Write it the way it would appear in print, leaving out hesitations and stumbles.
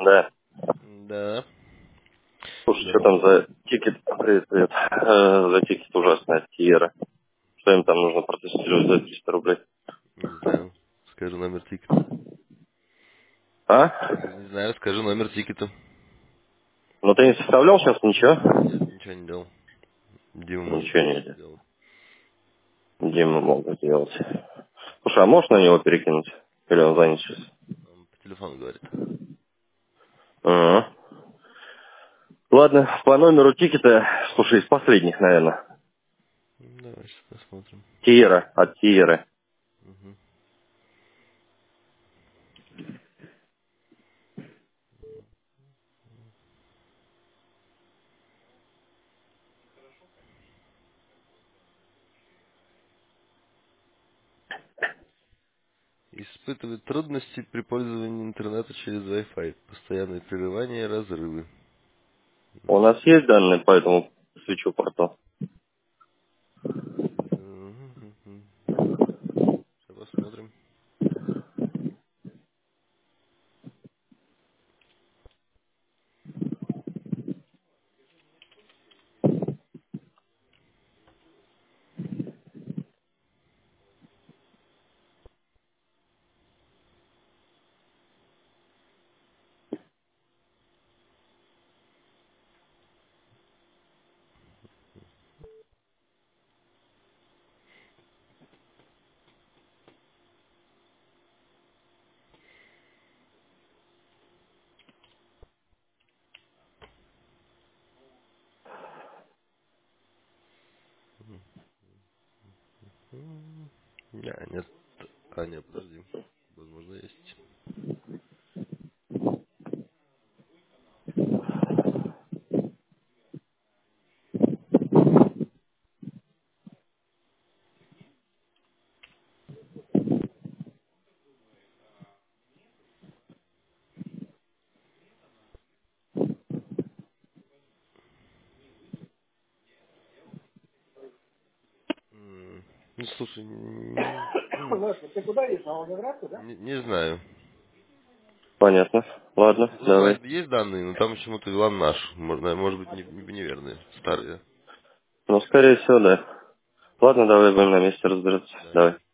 Да. Да. Слушай, что Здорово. там за тикет? Привет. За тикет ужасный от Тиера. Что им там нужно протестировать за 300 рублей? Не знаю. Скажи номер тикета. А? Говорю, не знаю, скажи номер тикета. Ну ты не составлял сейчас ничего? Нет, ничего не делал. Дима может Ничего не видел. сделать. Дима мог бы сделать. Слушай, а можешь на него перекинуть? Или он занят сейчас? Он по телефону говорит. Ага. Ладно, по номеру тикета, слушай, из последних, наверное. Давай сейчас посмотрим. Тиера, от Тиеры. Угу. Испытывает трудности при пользовании интернета через Wi-Fi. Постоянные прерывания и разрывы. У нас есть данные по этому свечу порту? Сейчас посмотрим. Нет. А, нет, подожди. Возможно, есть. Ну, слушай, Леша, ты куда едешь? На Волгоградку, да? не знаю. Понятно. Ладно, Вроде давай. бы есть данные, но там почему-то вела наш. Может быть, неверные, старые. Ну, скорее всего, да. Ладно, давай будем на месте разбираться. Да. Давай.